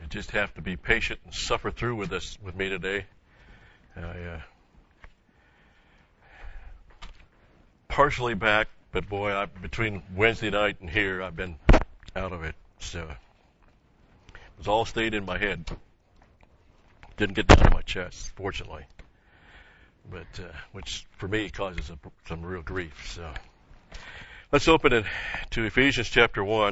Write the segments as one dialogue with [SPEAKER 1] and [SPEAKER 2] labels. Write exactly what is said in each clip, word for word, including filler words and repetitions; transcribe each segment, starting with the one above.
[SPEAKER 1] just have to be patient and suffer through with this with me today. I, uh, partially back, but boy, I, between Wednesday night and here, I've been out of it. So it was all stayed in my head. Didn't get down to my chest, fortunately, but uh, which for me causes a, some real grief. So let's open it to Ephesians chapter one.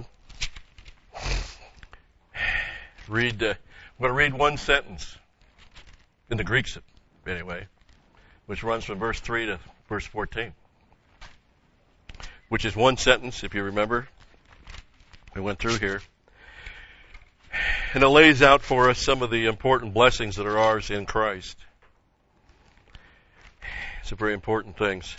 [SPEAKER 1] Read. Uh, I'm going to read one sentence in the Greek, anyway, which runs from verse three to verse fourteen, which is one sentence, if you remember. We went through here. And it lays out for us some of the important blessings that are ours in Christ. Some very important things.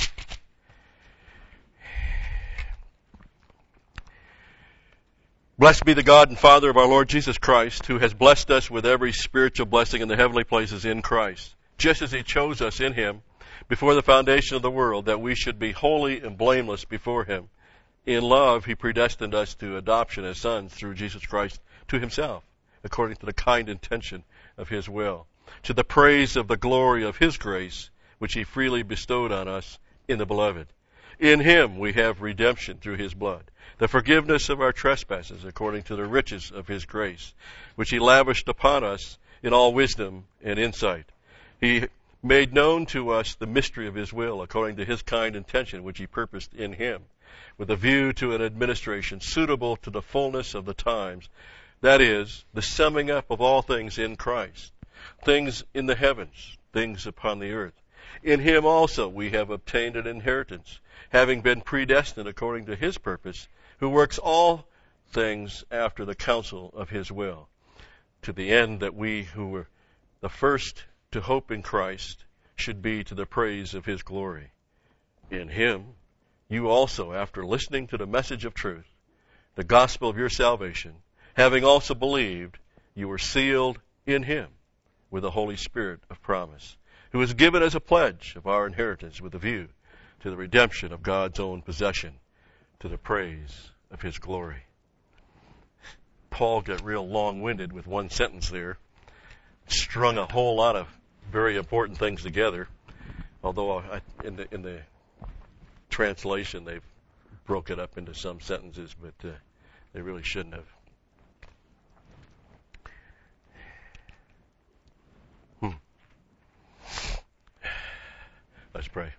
[SPEAKER 1] Blessed be the God and Father of our Lord Jesus Christ, who has blessed us with every spiritual blessing in the heavenly places in Christ, just as He chose us in Him before the foundation of the world, that we should be holy and blameless before Him. In love, He predestined us to adoption as sons through Jesus Christ to Himself, according to the kind intention of His will, to the praise of the glory of His grace, which He freely bestowed on us in the Beloved. In Him we have redemption through His blood, the forgiveness of our trespasses, according to the riches of His grace, which He lavished upon us in all wisdom and insight. He made known to us the mystery of His will, according to His kind intention, which He purposed in Him, with a view to an administration suitable to the fullness of the times, that is, the summing up of all things in Christ, things in the heavens, things upon the earth. In Him also we have obtained an inheritance, having been predestined according to His purpose, who works all things after the counsel of His will, to the end that we who were the first to hope in Christ should be to the praise of His glory. In Him you also, after listening to the message of truth, the gospel of your salvation, having also believed, you were sealed in Him with the Holy Spirit of promise, who is given as a pledge of our inheritance with a view to the redemption of God's own possession, to the praise of His glory. Paul got real long-winded with one sentence there, strung a whole lot of very important things together, although I, in the in the translation they've broke it up into some sentences, but uh, they really shouldn't have. Hmm. Let's pray.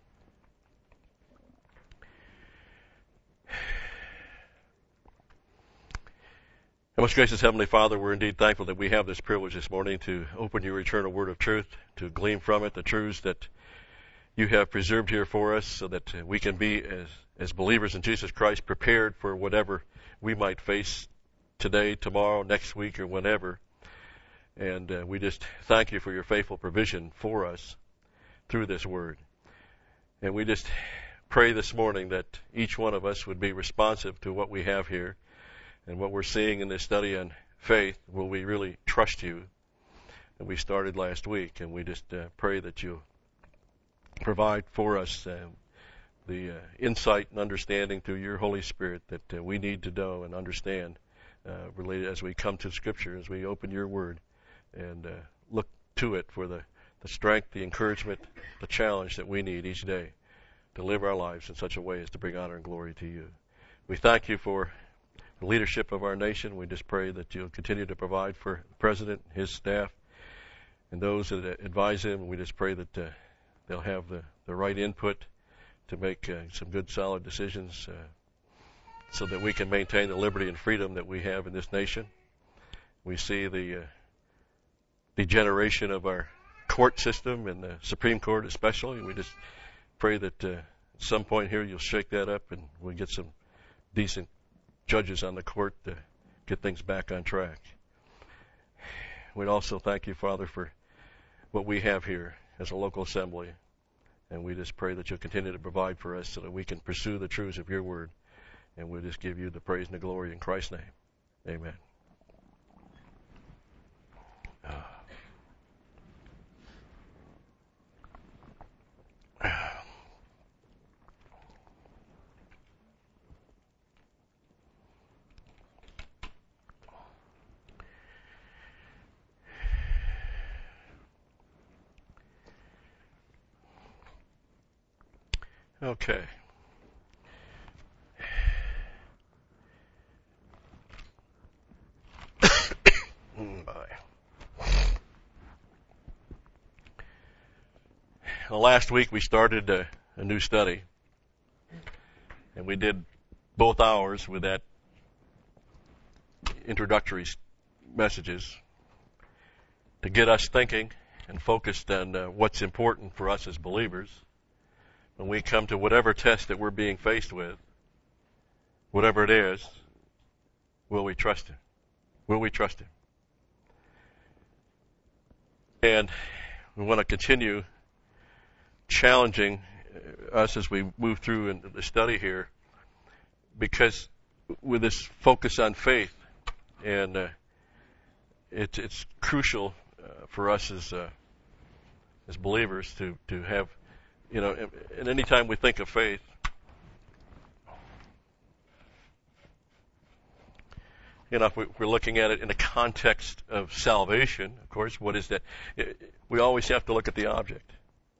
[SPEAKER 1] Our most gracious Heavenly Father, we're indeed thankful that we have this privilege this morning to open your eternal word of truth, to glean from it the truths that you have preserved here for us, so that we can be, as, as believers in Jesus Christ, prepared for whatever we might face today, tomorrow, next week, or whenever. And uh, we just thank you for your faithful provision for us through this word. And we just pray this morning that each one of us would be responsive to what we have here and what we're seeing in this study on faith. Will we really trust you? And we started last week, and we just uh, pray that you provide for us uh, the uh, insight and understanding through your Holy Spirit that uh, we need to know and understand uh, related as we come to Scripture, as we open your word and uh, look to it for the, the strength, the encouragement, the challenge that we need each day to live our lives in such a way as to bring honor and glory to you. We thank you for the leadership of our nation. We just pray that you'll continue to provide for the President, his staff, and those that advise him. We just pray that uh, they'll have the, the right input to make uh, some good, solid decisions uh, so that we can maintain the liberty and freedom that we have in this nation. We see the uh, degeneration of our court system and the Supreme Court especially. We just pray that uh, at some point here you'll shake that up and we'll get some decent judges on the court to get things back on track. We'd also thank you, Father, for what we have here as a local assembly. And we just pray that you'll continue to provide for us so that we can pursue the truths of your word. And we'll just give you the praise and the glory in Christ's name. Amen. Uh. Okay. Well, last week we started a, a new study, and we did both hours with that introductory messages to get us thinking and focused on uh, what's important for us as believers when we come to whatever test that we're being faced with, whatever it is. Will we trust Him? Will we trust Him? And we want to continue challenging us as we move through in the study here, because with this focus on faith, and uh, it's it's crucial uh, for us as uh, as believers to to have, you know, and, and any time we think of faith, you know, if we, we're looking at it in the context of salvation, of course, what is that? We always have to look at the object.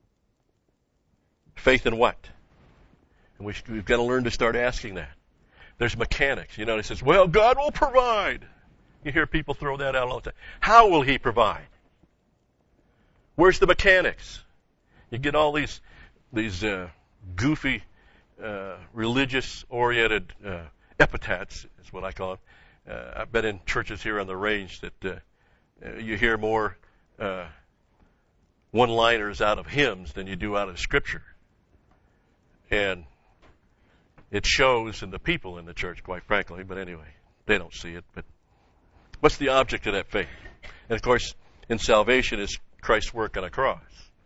[SPEAKER 1] Faith in what? And we, we've got to learn to start asking that. There's mechanics. You know, it says, well, God will provide. You hear people throw that out all the time. How will He provide? Where's the mechanics? You get all these these uh, goofy, uh, religious-oriented uh, epithets, is what I call it. Uh, I've been in churches here on the range that uh, you hear more uh, one-liners out of hymns than you do out of Scripture. And it shows in the people in the church, quite frankly. But anyway, they don't see it. But what's the object of that faith? And of course, in salvation is Christ's work on a cross.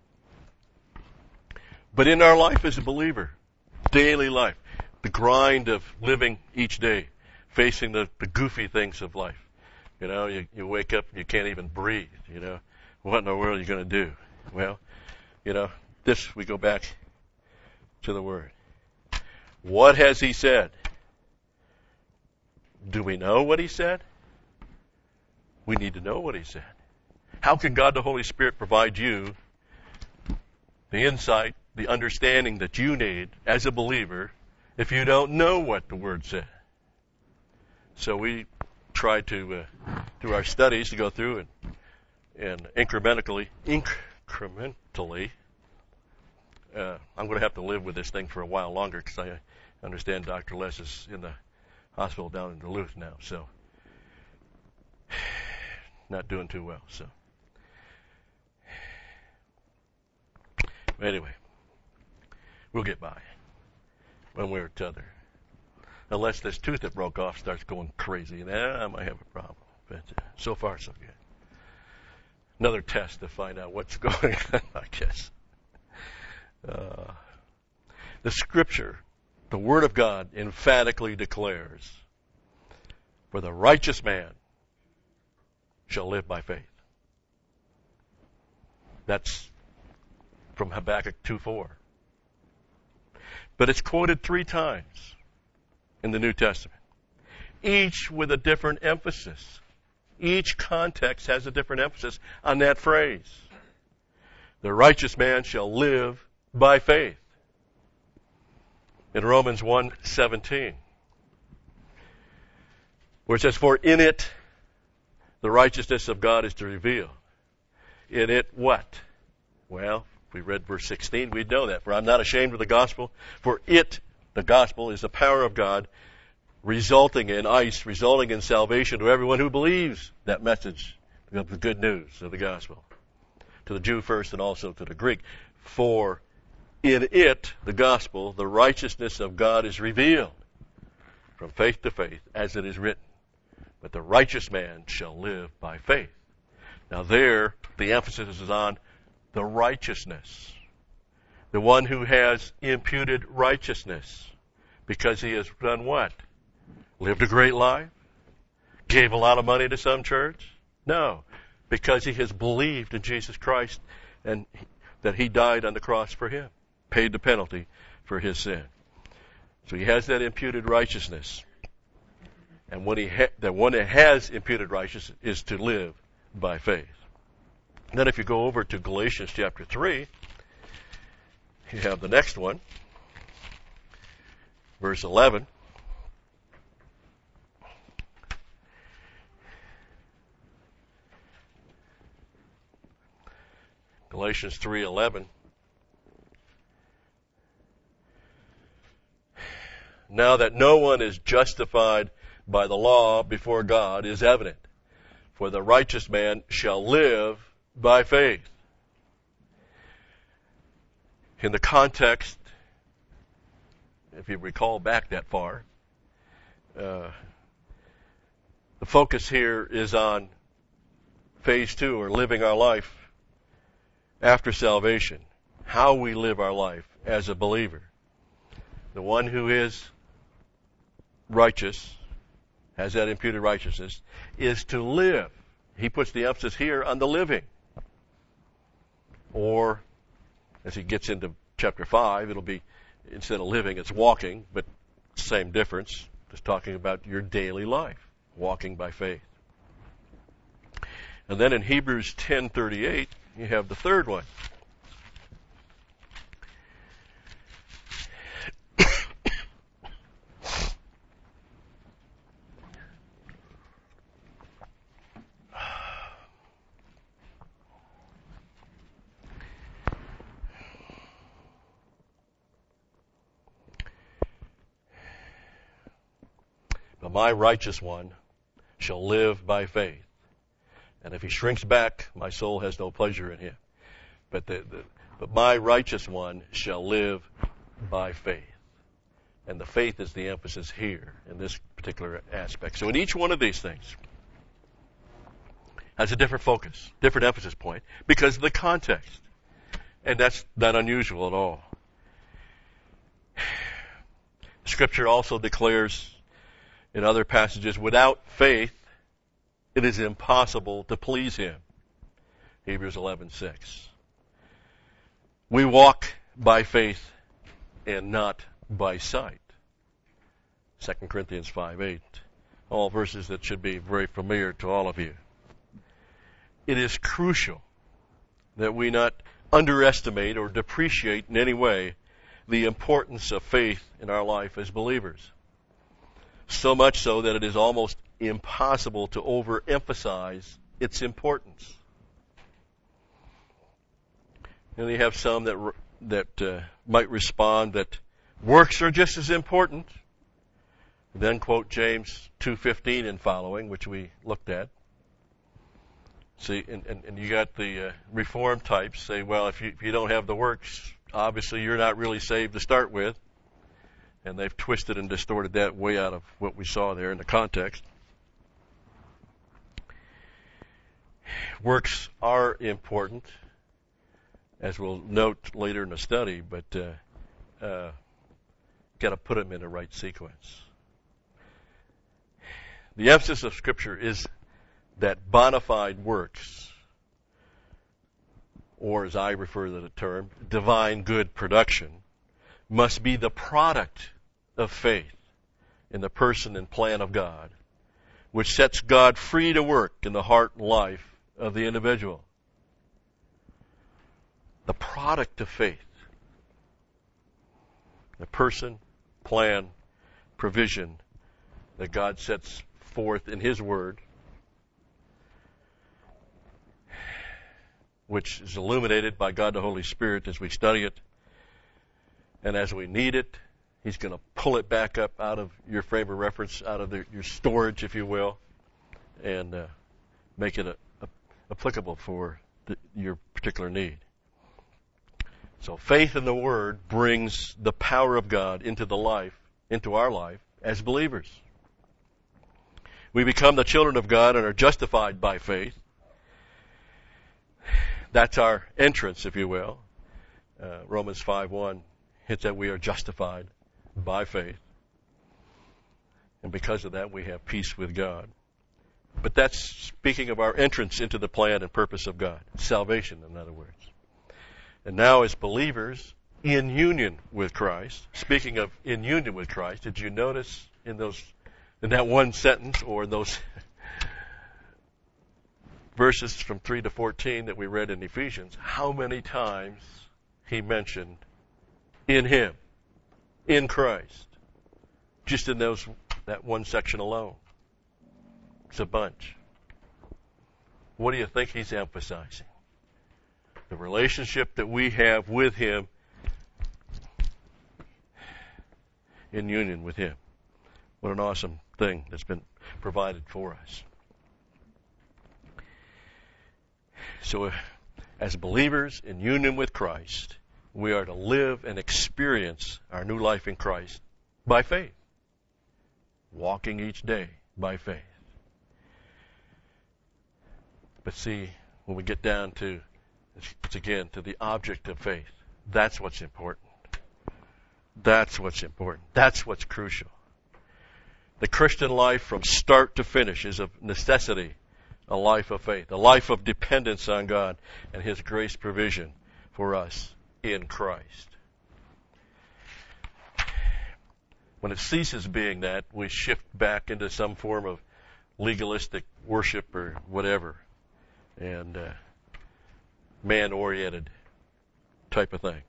[SPEAKER 1] But in our life as a believer, daily life, the grind of living each day, facing the, the goofy things of life. You know, you, you wake up and you can't even breathe. You know, what in the world are you going to do? Well, you know, this, we go back to the Word. What has He said? Do we know what He said? We need to know what He said. How can God the Holy Spirit provide you the insight, the understanding that you need as a believer if you don't know what the Word said? So we try to, uh, through our studies, to go through and, and incrementally, incrementally, Uh, I'm going to have to live with this thing for a while longer, because I understand Doctor Les is in the hospital down in Duluth now, so not doing too well. So anyway, we'll get by one way or t'other, unless this tooth that broke off starts going crazy, and then I might have a problem. But uh, so far, so good. Another test to find out what's going on, I guess. Uh, the Scripture, the Word of God, emphatically declares, for the righteous man shall live by faith. That's from Habakkuk two four. But it's quoted three times in the New Testament, each with a different emphasis. Each context has a different emphasis on that phrase. The righteous man shall live by faith. In Romans one seventeen, where it says, for in it the righteousness of God is to reveal. In it what? Well, if we read verse sixteen, we'd know that. For I'm not ashamed of the gospel, for it, the gospel, is the power of God, resulting in ice, resulting in salvation to everyone who believes that message of the good news of the gospel. To the Jew first and also to the Greek. For in it, the gospel, the righteousness of God is revealed from faith to faith, as it is written. But the righteous man shall live by faith. Now there, the emphasis is on the righteousness. The one who has imputed righteousness. Because he has done what? Lived a great life? Gave a lot of money to some church? No. Because he has believed in Jesus Christ and that He died on the cross for him. Paid the penalty for his sin. So he has that imputed righteousness. And when he ha- the one that has imputed righteousness is to live by faith. And then if you go over to Galatians chapter three, you have the next one. verse eleven. Galatians three eleven. Now that no one is justified by the law before God is evident, for the righteous man shall live by faith. In the context, if you recall back that far, uh, the focus here is on phase two, or living our life after salvation, how we live our life as a believer. The one who is righteous, has that imputed righteousness, is to live. He puts the emphasis here on the living. Or, as he gets into chapter five, it'll be, instead of living, it's walking, but same difference. Just talking about your daily life, walking by faith. And then in Hebrews ten thirty-eight, you have the third one. But my righteous one shall live by faith. And if he shrinks back, my soul has no pleasure in him. But, the, the, but my righteous one shall live by faith. And the faith is the emphasis here in this particular aspect. So in each one of these things has a different focus, different emphasis point, because of the context. And that's not unusual at all. Scripture also declares in other passages, without faith, it is impossible to please him. Hebrews eleven six. We walk by faith and not by sight. Second Corinthians five eight. All verses that should be very familiar to all of you. It is crucial that we not underestimate or depreciate in any way the importance of faith in our life as believers. So much so that it is almost impossible to overemphasize its importance. And you have some that that uh, might respond that works are just as important. Then quote James two fifteen and following, which we looked at. See, and, and, and you got the uh, Reformed types say, well, if you, if you don't have the works, obviously you're not really saved to start with. And they've twisted and distorted that way out of what we saw there in the context. Works are important, as we'll note later in the study, but uh, uh, got to put them in the right sequence. The emphasis of Scripture is that bona fide works, or as I refer to the term, divine good production, must be the product of faith in the person and plan of God, which sets God free to work in the heart and life of the individual. The product of faith. The person, plan, provision that God sets forth in His Word, which is illuminated by God the Holy Spirit as we study it. And as we need it, He's going to pull it back up out of your frame of reference, out of the, your storage, if you will, and uh, make it a, a, applicable for the, your particular need. So faith in the Word brings the power of God into the life, into our life as believers. We become the children of God and are justified by faith. That's our entrance, if you will. Uh, Romans five one hits that we are justified by faith. And because of that, we have peace with God. But that's speaking of our entrance into the plan and purpose of God. Salvation, in other words. And now as believers in union with Christ, speaking of in union with Christ, did you notice in those, in that one sentence or in those verses from three to fourteen that we read in Ephesians, how many times he mentioned in Him, in Christ? just in those that one section alone. It's a bunch. What do you think he's emphasizing? The relationship that we have with him in union with him. What an awesome thing that's been provided for us. So as believers in union with Christ, we are to live and experience our new life in Christ by faith. Walking each day by faith. But see, when we get down to, it's again, to the object of faith, that's what's important. That's what's important. That's what's crucial. The Christian life from start to finish is a necessity, a life of faith, a life of dependence on God and His grace provision for us in Christ. When it ceases being that, we shift back into some form of legalistic worship or whatever, and uh, man-oriented type of thing.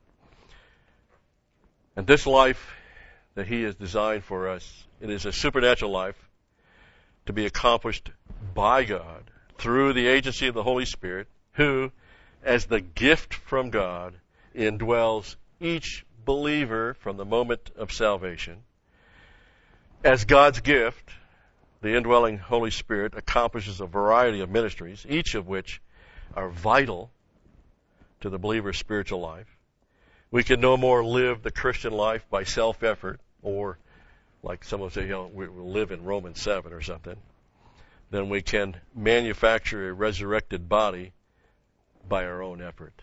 [SPEAKER 1] And this life that He has designed for us, it is a supernatural life to be accomplished by God through the agency of the Holy Spirit, who, as the gift from God, indwells each believer from the moment of salvation. As God's gift, the indwelling Holy Spirit accomplishes a variety of ministries, each of which are vital to the believer's spiritual life. We can no more live the Christian life by self-effort, or like some will say, you know, we will live in Romans seven or something, than we can manufacture a resurrected body by our own effort.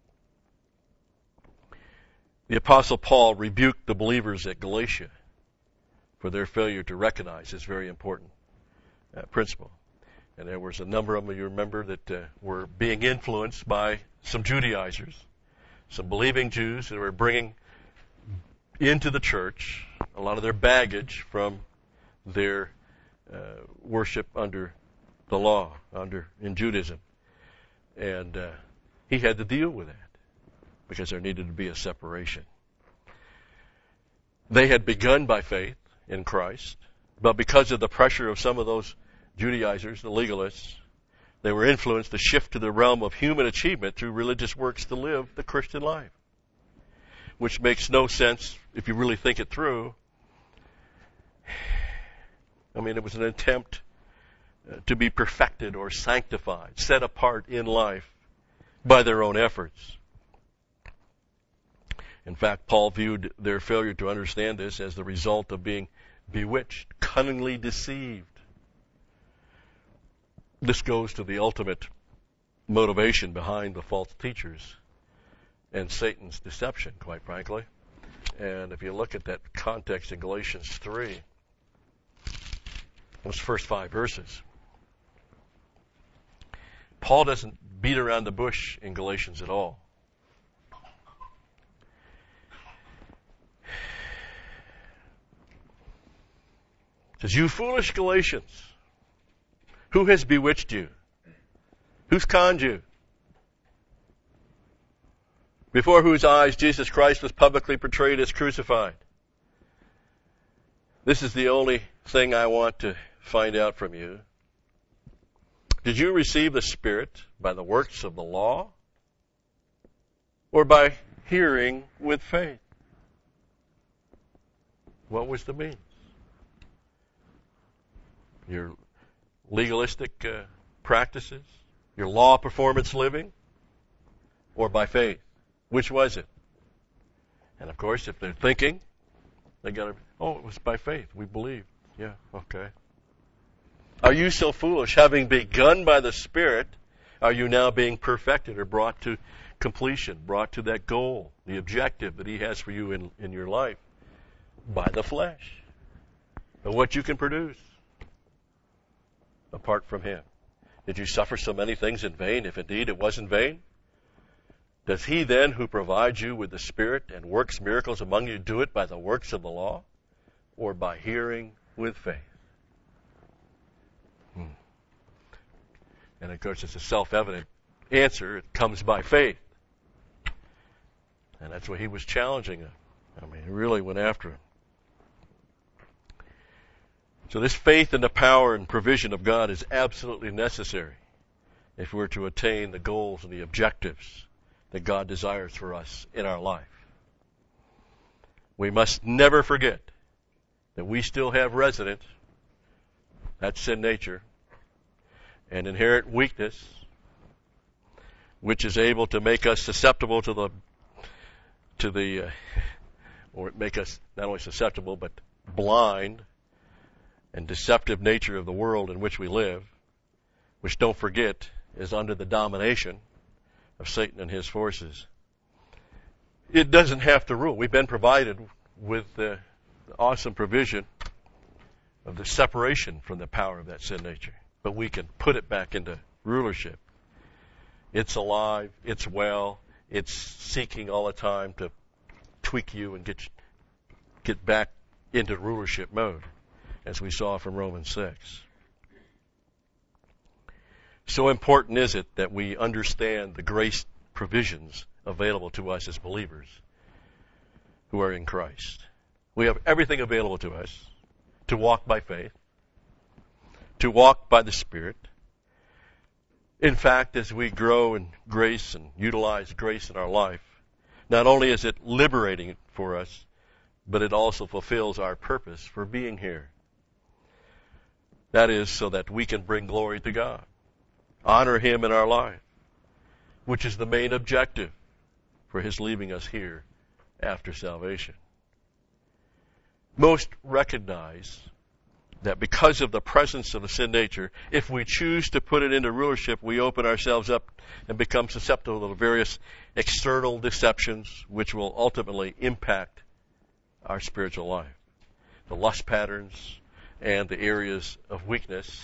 [SPEAKER 1] The Apostle Paul rebuked the believers at Galatia for their failure to recognize this very important uh, principle. And there was a number of them, you remember, that uh, were being influenced by some Judaizers, some believing Jews that were bringing into the church a lot of their baggage from their uh, worship under the law, under in Judaism. And uh, he had to deal with that because there needed to be a separation. They had begun by faith in Christ, but because of the pressure of some of those Judaizers, the legalists, they were influenced to shift to the realm of human achievement through religious works to live the Christian life, which makes no sense if you really think it through. I mean, it was an attempt uh, to be perfected or sanctified, set apart in life by their own efforts. In fact, Paul viewed their failure to understand this as the result of being bewitched, cunningly deceived. This goes to the ultimate motivation behind the false teachers and Satan's deception, quite frankly. And if you look at that context in Galatians three, those first five verses, Paul doesn't beat around the bush in Galatians at all. It says, "You foolish Galatians, who has bewitched you? Who's conned you? Before whose eyes Jesus Christ was publicly portrayed as crucified." This is the only thing I want to find out from you. Did you receive the Spirit by the works of the law, or by hearing with faith? What was the means? Your legalistic uh, practices, your law performance living, or by faith? Which was it? And of course, if they're thinking, they got to, oh, it was by faith. We believe. Yeah, okay. Are you so foolish? Having begun by the Spirit, are you now being perfected or brought to completion, brought to that goal, the objective that He has for you in, in your life? By the flesh. And what you can produce apart from Him. Did you suffer so many things in vain, if indeed it was in vain? Does He then who provides you with the Spirit and works miracles among you do it by the works of the law, or by hearing with faith? Hmm. And of course it's a self-evident answer. It comes by faith. And that's what he was challenging him. I mean, he really went after him. So this faith in the power and provision of God is absolutely necessary if we're to attain the goals and the objectives that God desires for us in our life. We must never forget that we still have resident, that's sin nature, and inherent weakness, which is able to make us susceptible to the, to the, uh, or make us not only susceptible, but blind and deceptive nature of the world in which we live, which, don't forget, is under the domination of Satan and his forces. It doesn't have to rule. We've been provided with the awesome provision of the separation from the power of that sin nature. But we can put it back into rulership. It's alive, it's well, it's seeking all the time to tweak you and get get back into rulership mode, as we saw from Romans six. So important is it that we understand the grace provisions available to us as believers who are in Christ. We have everything available to us to walk by faith, to walk by the Spirit. In fact, as we grow in grace and utilize grace in our life, not only is it liberating for us, but it also fulfills our purpose for being here. That is so that we can bring glory to God, honor Him in our life, which is the main objective for His leaving us here after salvation. Most recognize that because of the presence of the sin nature, if we choose to put it into rulership, we open ourselves up and become susceptible to various external deceptions which will ultimately impact our spiritual life. The lust patterns and the areas of weakness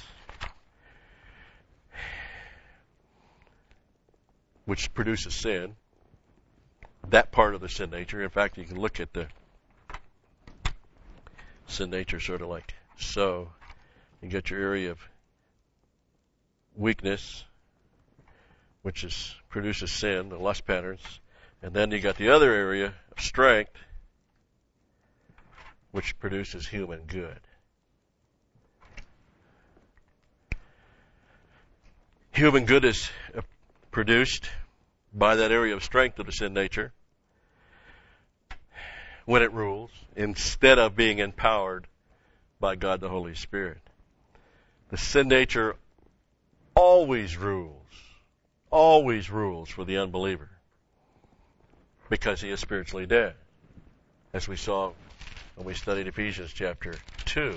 [SPEAKER 1] which produces sin, that part of the sin nature. In fact, you can look at the sin nature sort of like so. You get your area of weakness, which is produces sin, the lust patterns, and then you got the other area of strength, which produces human good. Human good is produced by that area of strength of the sin nature when it rules, instead of being empowered by God the Holy Spirit. The sin nature always rules, always rules for the unbeliever because he is spiritually dead, as we saw when we studied Ephesians chapter two.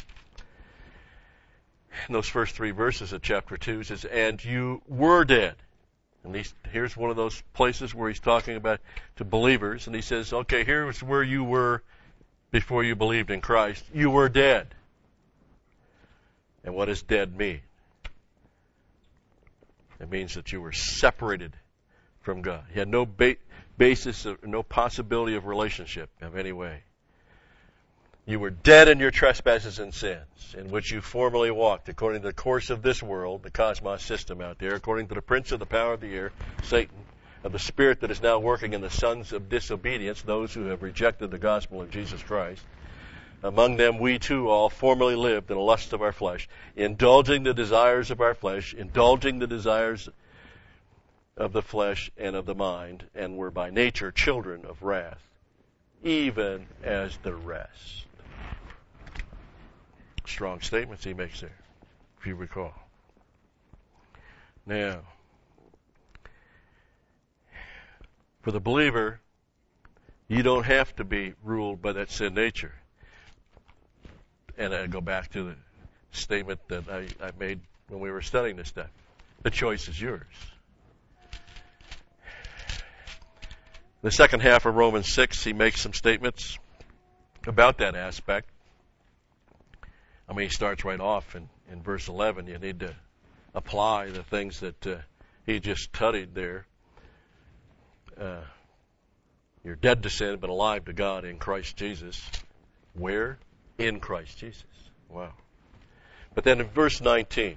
[SPEAKER 1] In those first three verses of chapter two, it says, and you were dead. And he's, here's one of those places where he's talking about to believers, and he says, okay, here's where you were before you believed in Christ. You were dead. And what does dead mean? It means that you were separated from God. You had no ba- basis, of, no possibility of relationship of any way. You were dead in your trespasses and sins, in which you formerly walked, according to the course of this world, the cosmos system out there, according to the prince of the power of the air, Satan, of the spirit that is now working in the sons of disobedience, those who have rejected the gospel of Jesus Christ. Among them we too all formerly lived in the lust of our flesh, indulging the desires of our flesh, indulging the desires of the flesh and of the mind, and were by nature children of wrath, even as the rest. Strong statements he makes there, if you recall. Now, for the believer, you don't have to be ruled by that sin nature. And I go back to the statement that I, I made when we were studying this stuff. The choice is yours. The second half of Romans six, he makes some statements about that aspect. I mean, he starts right off in, in verse eleven. You need to apply the things that uh, he just studied there. Uh, you're dead to sin, but alive to God in Christ Jesus. Where? In Christ Jesus. Wow. But then in verse nineteen,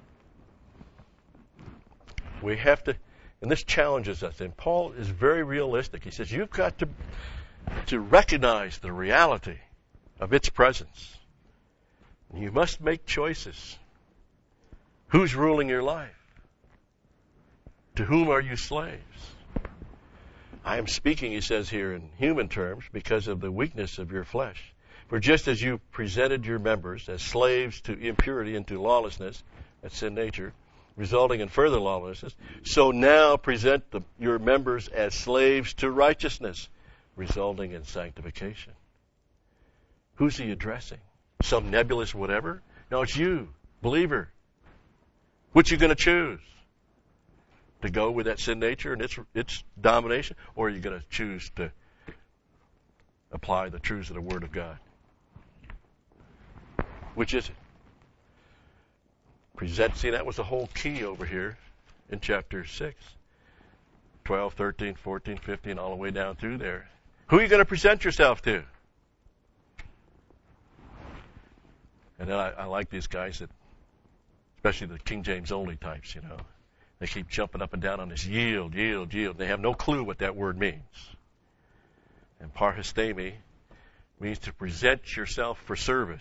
[SPEAKER 1] we have to, and this challenges us, and Paul is very realistic. He says, you've got to, to recognize the reality of its presence. You must make choices. Who's ruling your life? To whom are you slaves? I am speaking, he says here, in human terms because of the weakness of your flesh. For just as you presented your members as slaves to impurity and to lawlessness, that's sin nature, resulting in further lawlessness, so now present the, your members as slaves to righteousness, resulting in sanctification. Who's he addressing? Some nebulous whatever? No, it's you, believer. What you going to choose? To go with that sin nature and its its domination, or are you going to choose to apply the truths of the Word of God? Which is it? Present. See, that was the whole key over here in chapter six. twelve, thirteen, fourteen, fifteen, all the way down through there. Who are you going to present yourself to? And then I, I like these guys that, especially the King James only types, you know. They keep jumping up and down on this yield, yield, yield. They have no clue what that word means. And parhistemi means to present yourself for service.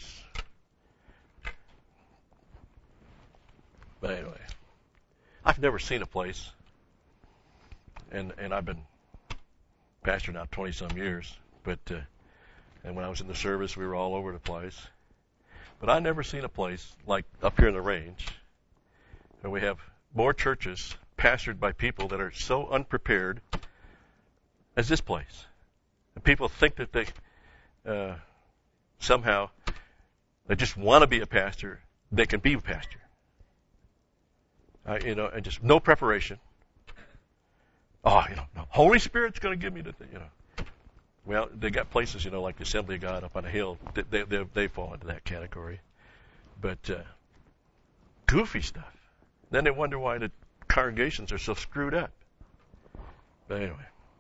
[SPEAKER 1] But anyway, I've never seen a place, and and I've been pastor now twenty-some years, but uh, and when I was in the service, we were all over the place. But I've never seen a place like up here in the range where we have more churches pastored by people that are so unprepared as this place. And people think that they uh, somehow they just want to be a pastor. They can be a pastor. Uh, you know, and just no preparation. Oh, you know, the Holy Spirit's going to give me the thing, you know. Well, they got places, you know, like the Assembly of God up on a hill. They they, they fall into that category. But uh, goofy stuff. Then they wonder why the congregations are so screwed up. But anyway.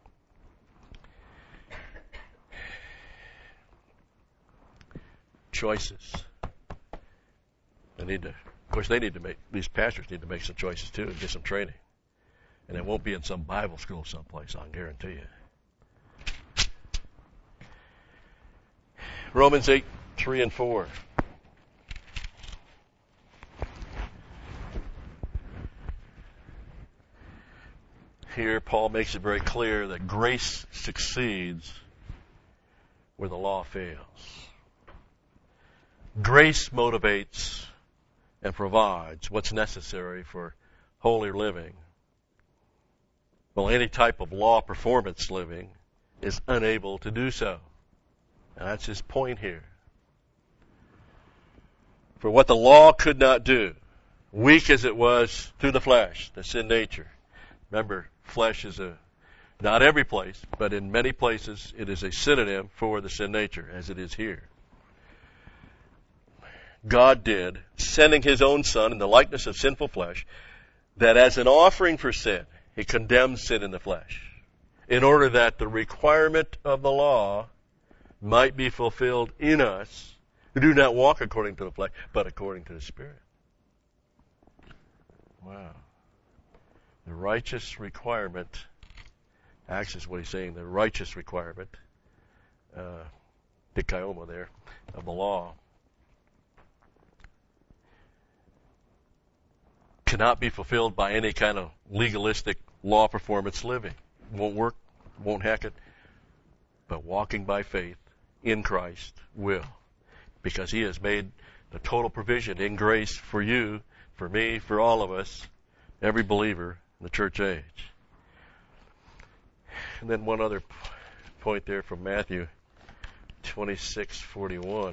[SPEAKER 1] Choices. They need to, of course, they need to make, these pastors need to make some choices too and get some training. And it won't be in some Bible school someplace, I guarantee you. Romans eight, three and four. Here, Paul makes it very clear that grace succeeds where the law fails. Grace motivates and provides what's necessary for holy living. Well, any type of law performance living is unable to do so. And that's his point here. For what the law could not do, weak as it was through the flesh, the sin nature. Remember, flesh is a, not every place, but in many places it is a synonym for the sin nature, as it is here. God did, sending his own Son in the likeness of sinful flesh, that as an offering for sin, he condemned sin in the flesh, in order that the requirement of the law might be fulfilled in us, who do not walk according to the flesh, but according to the Spirit. Wow. The righteous requirement, actually is what he's saying, the righteous requirement, uh, dikaioma there, of the law, cannot be fulfilled by any kind of legalistic law performance living. Won't work, won't hack it. But walking by faith in Christ will. Because he has made the total provision in grace for you, for me, for all of us, every believer in the church age. And then one other point there from Matthew twenty-six forty-one.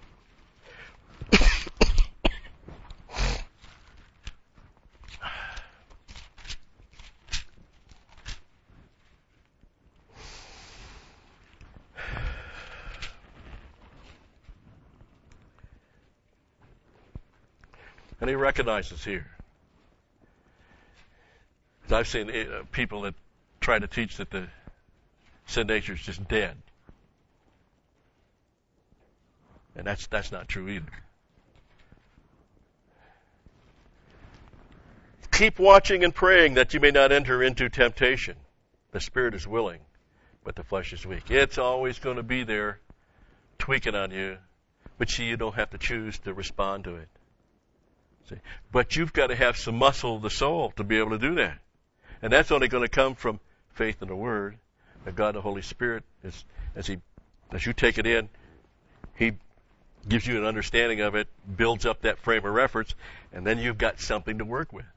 [SPEAKER 1] And he recognizes here. I've seen uh, people that try to teach that the sin nature is just dead. And that's that's not true either. Keep watching and praying that you may not enter into temptation. The spirit is willing, but the flesh is weak. It's always going to be there, tweaking on you, But see, you don't have to choose to respond to it. See? But you've got to have some muscle of the soul to be able to do that. And that's only going to come from faith in the Word. That God, the Holy Spirit, is, as He, as you take it in, He gives you an understanding of it, builds up that frame of reference, and then you've got something to work with.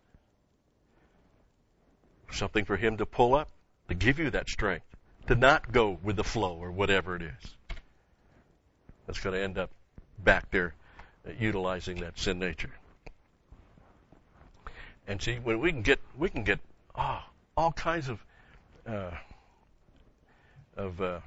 [SPEAKER 1] Something for Him to pull up, to give you that strength, to not go with the flow or whatever it is. That's going to end up back there uh, utilizing that sin nature. And see, when we can get, we can get oh, all kinds of uh, of uh,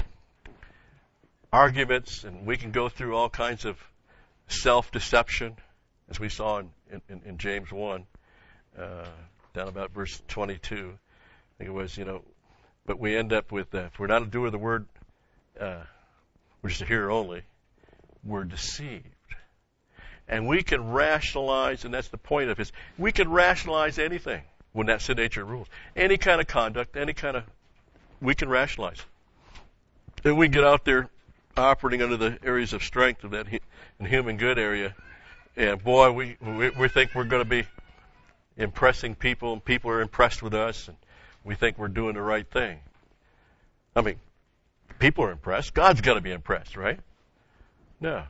[SPEAKER 1] arguments, and we can go through all kinds of self-deception, as we saw in, in, in James one, uh, down about verse twenty-two. I think it was, you know, but we end up with, uh, if we're not a doer of the word, uh, we're just a hearer only, we're deceived. And we can rationalize, and that's the point of this, we can rationalize anything when that sin nature rules. Any kind of conduct, any kind of, we can rationalize. And we get out there operating under the areas of strength of that in human good area, and boy, we, we, we think we're going to be impressing people, and people are impressed with us, and we think we're doing the right thing. I mean, people are impressed. God's got to be impressed, right? No.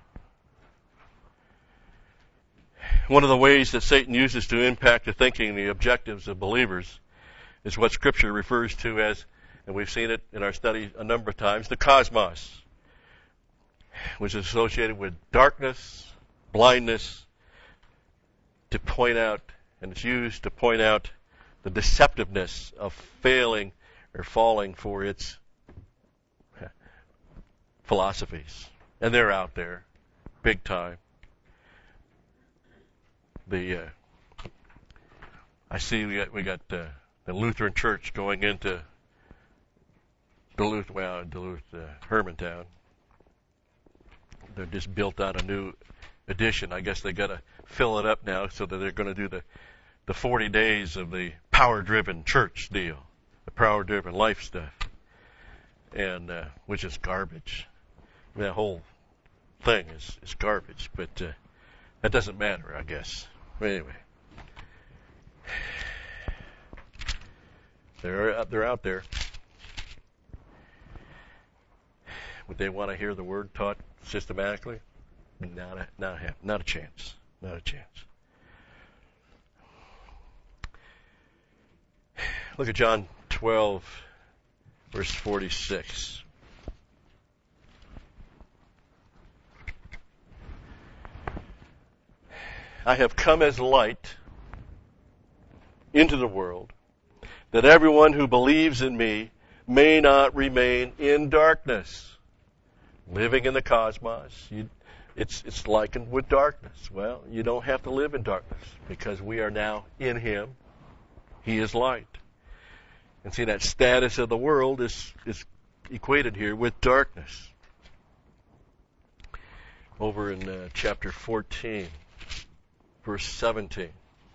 [SPEAKER 1] One of the ways that Satan uses to impact the thinking and the objectives of believers is what Scripture refers to as, and we've seen it in our study a number of times, the cosmos, which is associated with darkness, blindness, to point out, and it's used to point out the deceptiveness of failing or falling for its philosophies. And they're out there, big time. The uh, I see we got we got uh, the Lutheran Church going into Duluth, well, Duluth, uh, Hermantown. They're just built out a new edition. I guess they got to fill it up now, so that they're going to do the the forty days of the power-driven church deal, the power-driven life stuff, and uh, which is garbage. That whole thing is is garbage, but uh, that doesn't matter, I guess. Anyway, they're they're out there. Would they want to hear the word taught systematically? Not a, not a, not a chance. Not a chance. Look at John twelve, verse forty-six. I have come as light into the world, that everyone who believes in me may not remain in darkness. Living in the cosmos, you, it's, it's likened with darkness. Well, you don't have to live in darkness, because we are now in Him. He is light. And see, that status of the world is, is equated here with darkness. Over in uh, chapter fourteen. Verse seventeen.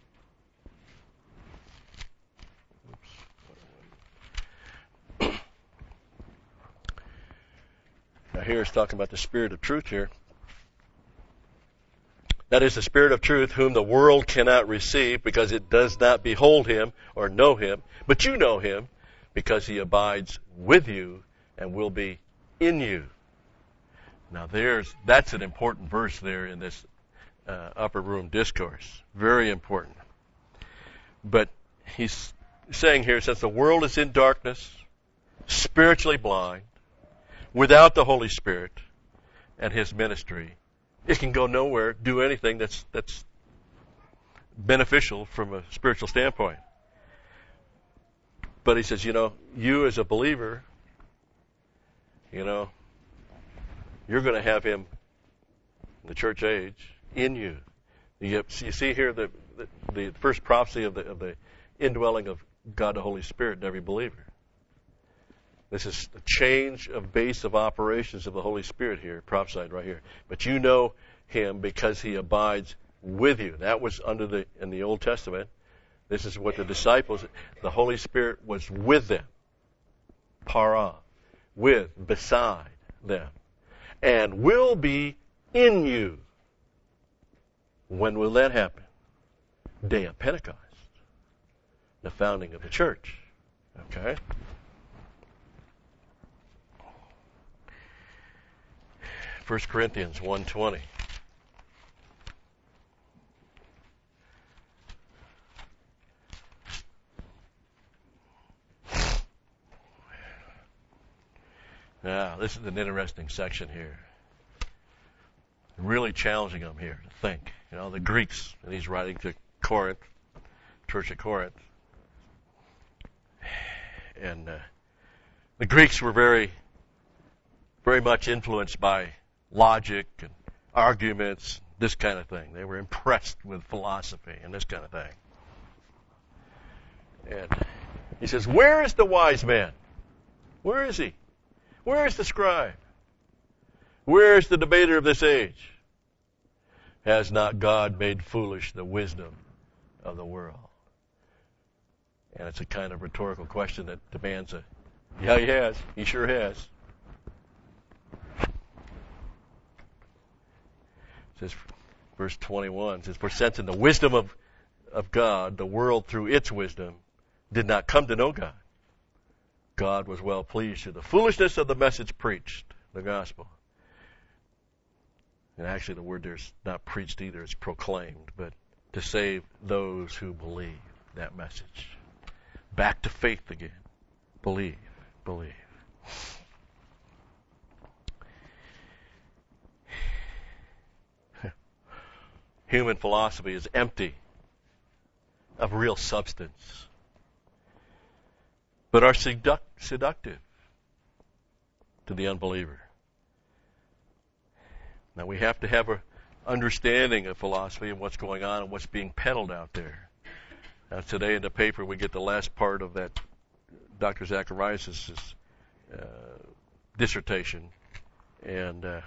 [SPEAKER 1] Now here it's talking about the Spirit of truth here. That is the Spirit of truth, whom the world cannot receive, because it does not behold Him or know Him. But you know Him, because He abides with you and will be in you. Now there's, that's an important verse there in this Uh, upper room discourse. Very important. But he's saying here, since the world is in darkness, spiritually blind, without the Holy Spirit and His ministry, it can go nowhere, do anything that's that's beneficial from a spiritual standpoint. But he says, you know, you as a believer, you know, you're going to have Him in the church age in you. You see here the, the the first prophecy of the of the indwelling of God the Holy Spirit in every believer. This is the change of base of operations of the Holy Spirit here, prophesied right here. But you know Him because He abides with you. That was under the in the Old Testament. This is what the disciples, the Holy Spirit was with them. Para, with, beside them. And will be in you. When will that happen? Day of Pentecost, the founding of the church. Okay? First Corinthians one twenty. Now, this is an interesting section here. Really challenging them here to think. You know, the Greeks, and he's writing to Corinth, church at Corinth. And uh, the Greeks were very, very much influenced by logic and arguments, this kind of thing. They were impressed with philosophy and this kind of thing. And he says, where is the wise man? Where is he? Where is the scribe? Where is the debater of this age? Has not God made foolish the wisdom of the world? And it's a kind of rhetorical question that demands a, yeah, he has. He sure has. It says, verse twenty-one, says, for since in the wisdom of, of God, the world through its wisdom did not come to know God, God was well pleased through the foolishness of the message preached, the gospel. And actually the word there's not preached either, it's proclaimed, but to save those who believe that message. Back to faith again. Believe, believe. Human philosophy is empty of real substance, but are seduct- seductive to the unbeliever. Now we have to have an understanding of philosophy and what's going on and what's being peddled out there. Now today in the paper we get the last part of that Doctor Zacharias' uh, dissertation, and uh,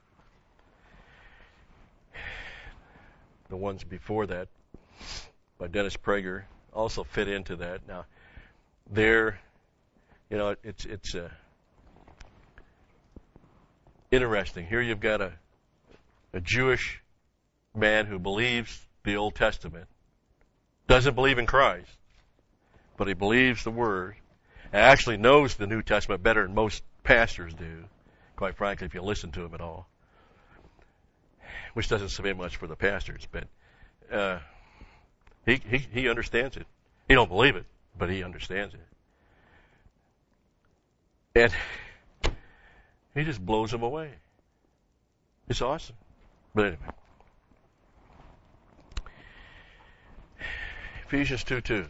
[SPEAKER 1] the ones before that by Dennis Prager also fit into that. Now, there, you know, it's it's uh, interesting. Here you've got a a Jewish man who believes the Old Testament, doesn't believe in Christ, but he believes the Word, and actually knows the New Testament better than most pastors do, quite frankly, if you listen to him at all, which doesn't say much for the pastors, but uh, he, he he understands it. He don't believe it, but he understands it. And he just blows him away. It's awesome. But anyway. Ephesians two two.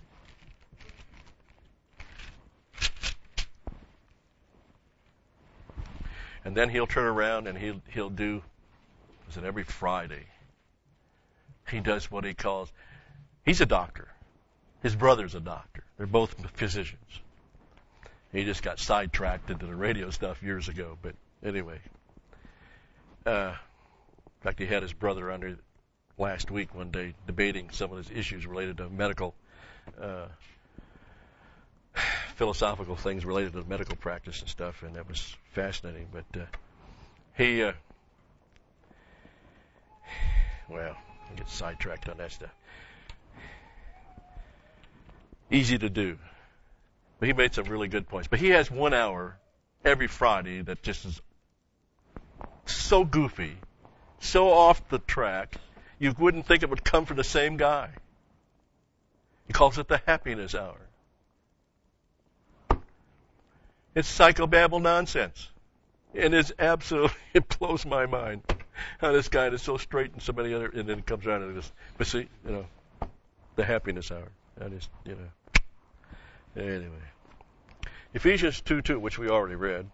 [SPEAKER 1] And then he'll turn around and he'll he'll do, is it every Friday? He does what he calls, he's a doctor. His brother's a doctor. They're both physicians. He just got sidetracked into the radio stuff years ago, but anyway. Uh, in fact, he had his brother under last week one day debating some of his issues related to medical, uh, philosophical things related to medical practice and stuff, and that was fascinating. But uh, he, uh, well, I get sidetracked on that stuff. Easy to do. But he made some really good points. But he has one hour every Friday that just is so goofy, so off the track, you wouldn't think it would come from the same guy. He calls it the happiness hour. It's psychobabble nonsense. And it's absolutely, it blows my mind how this guy is so straight and so many other, and then it comes around and just, but see, you know, the happiness hour. That is, you know. Anyway. Ephesians two two, which we already read.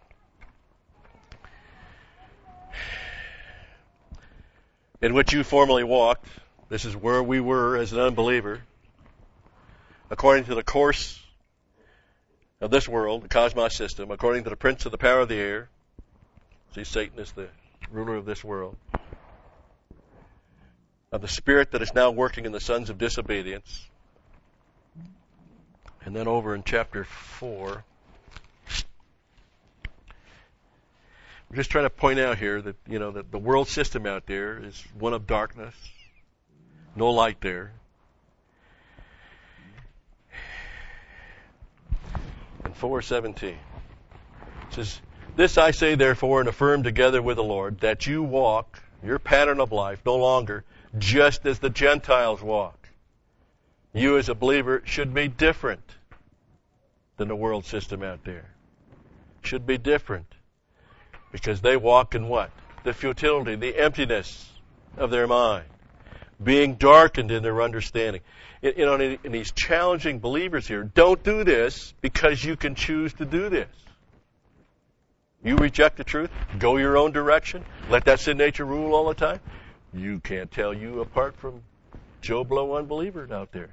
[SPEAKER 1] In which you formerly walked. This is where we were as an unbeliever. According to the course of this world, the cosmos system, according to the prince of the power of the air. See, Satan is the ruler of this world. Of the spirit that is now working in the sons of disobedience. And then over in chapter four, I'm just trying to point out here that, you know, that the world system out there is one of darkness. No light there. And four seventeen says, "This I say therefore and affirm together with the Lord, that you walk, your pattern of life, no longer just as the Gentiles walk. You as a believer should be different than the world system out there. Should be different. Because they walk in what? The futility, the emptiness of their mind. Being darkened in their understanding." You know, and he's challenging believers here. Don't do this because you can choose to do this. You reject the truth, go your own direction, let that sin nature rule all the time. You can't tell you apart from Joe Blow unbeliever out there.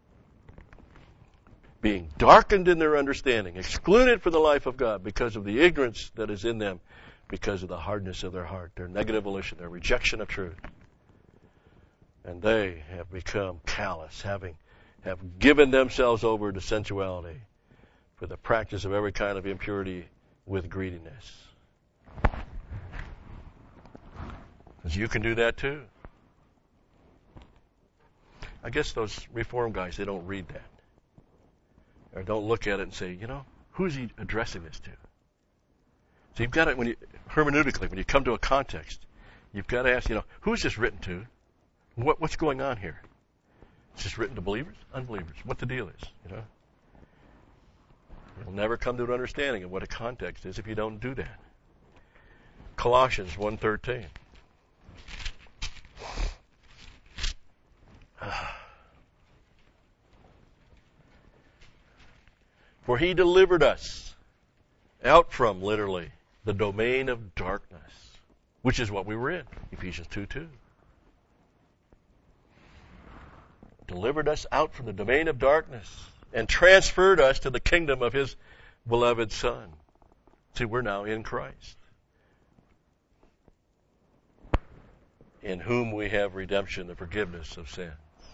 [SPEAKER 1] Being darkened in their understanding, excluded from the life of God because of the ignorance that is in them, because of the hardness of their heart, their negative volition, their rejection of truth. And they have become callous, having have given themselves over to sensuality for the practice of every kind of impurity with greediness. Because you can do that too. I guess those Reform guys, they don't read that. Or don't look at it and say, you know, who's he addressing this to? So you've got to, when you, hermeneutically, when you come to a context, you've got to ask, you know, who's this written to? What, what's going on here? Is this written to believers? Unbelievers? What the deal is, you know? You'll never come to an understanding of what a context is if you don't do that. Colossians one thirteen. "For he delivered us out from," literally, "the domain of darkness," which is what we were in, Ephesians two two. Delivered us out from the domain of darkness and transferred us to the kingdom of his beloved Son. See, we're now in Christ, in whom we have redemption, the forgiveness of sins.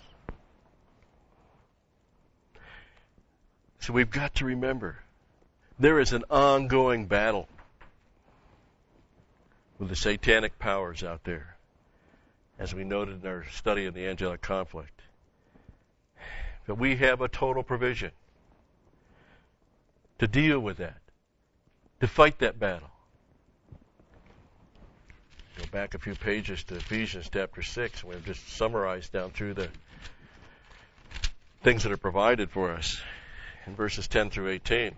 [SPEAKER 1] So we've got to remember, there is an ongoing battle with the satanic powers out there, as we noted in our study of the angelic conflict. But we have a total provision to deal with that, to fight that battle. Go back a few pages to Ephesians chapter six, and we've just summarized down through the things that are provided for us in verses ten through eighteen.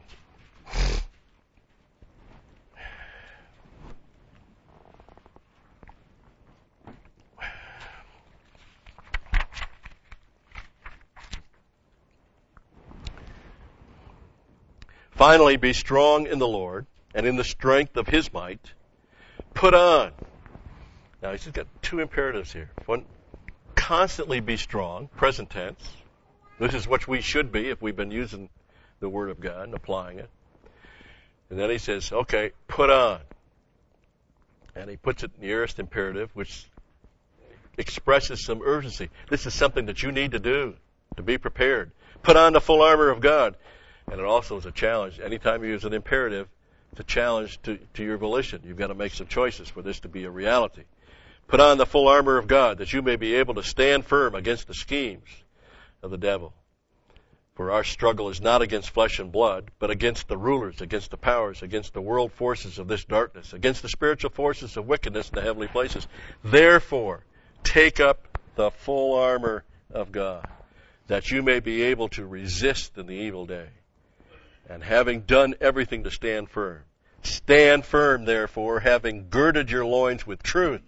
[SPEAKER 1] "Finally, be strong in the Lord and in the strength of his might. Put on." Now, he's got two imperatives here. One, constantly be strong, present tense. This is what we should be if we've been using the Word of God and applying it. And then he says, okay, put on. And he puts it in the aorist imperative, which expresses some urgency. This is something that you need to do to be prepared. Put on the full armor of God. And it also is a challenge. Anytime you use an imperative, it's a challenge to, to your volition. You've got to make some choices for this to be a reality. Put on the full armor of God, that you may be able to stand firm against the schemes of the devil. For our struggle is not against flesh and blood, but against the rulers, against the powers, against the world forces of this darkness, against the spiritual forces of wickedness in the heavenly places. Therefore, take up the full armor of God, that you may be able to resist in the evil day. And having done everything to stand firm. Stand firm, therefore, having girded your loins with truth,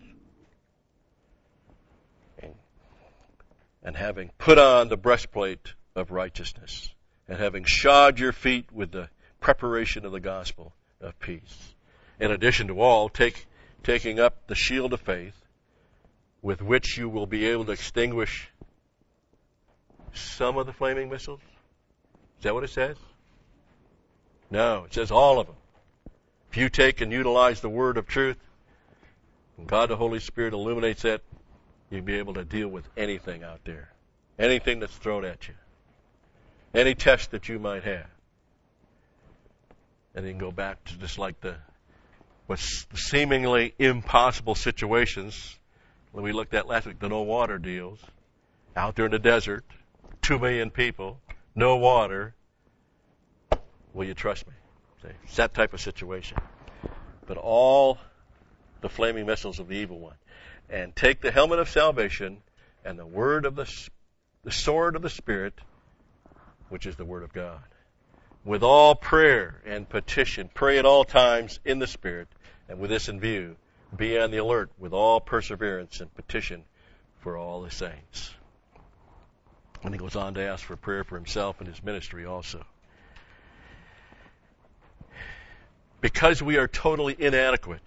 [SPEAKER 1] and, and having put on the breastplate of righteousness, and having shod your feet with the preparation of the gospel of peace. In addition to all, take, taking up the shield of faith, with which you will be able to extinguish some of the flaming missiles. Is that what it says? No, it says all of them. If you take and utilize the word of truth, and God the Holy Spirit illuminates that, you'll be able to deal with anything out there. Anything that's thrown at you. Any test that you might have. And then go back to just like the with seemingly impossible situations. When we looked at last week, the no water deals. Out there in the desert, two million people, no water. Will you trust me? See, it's that type of situation. But all the flaming missiles of the evil one. And take the helmet of salvation and the word of the, the sword of the Spirit, which is the word of God. With all prayer and petition, pray at all times in the Spirit, and with this in view, be on the alert with all perseverance and petition for all the saints. And he goes on to ask for prayer for himself and his ministry also. Because we are totally inadequate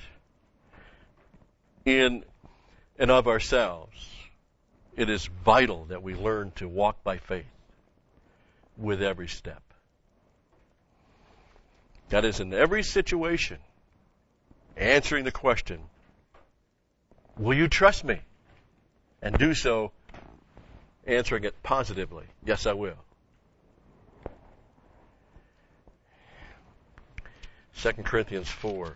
[SPEAKER 1] in and of ourselves, it is vital that we learn to walk by faith with every step. That is, in every situation, answering the question, will you trust me? And do so, answering it positively. Yes, I will. Second Corinthians four.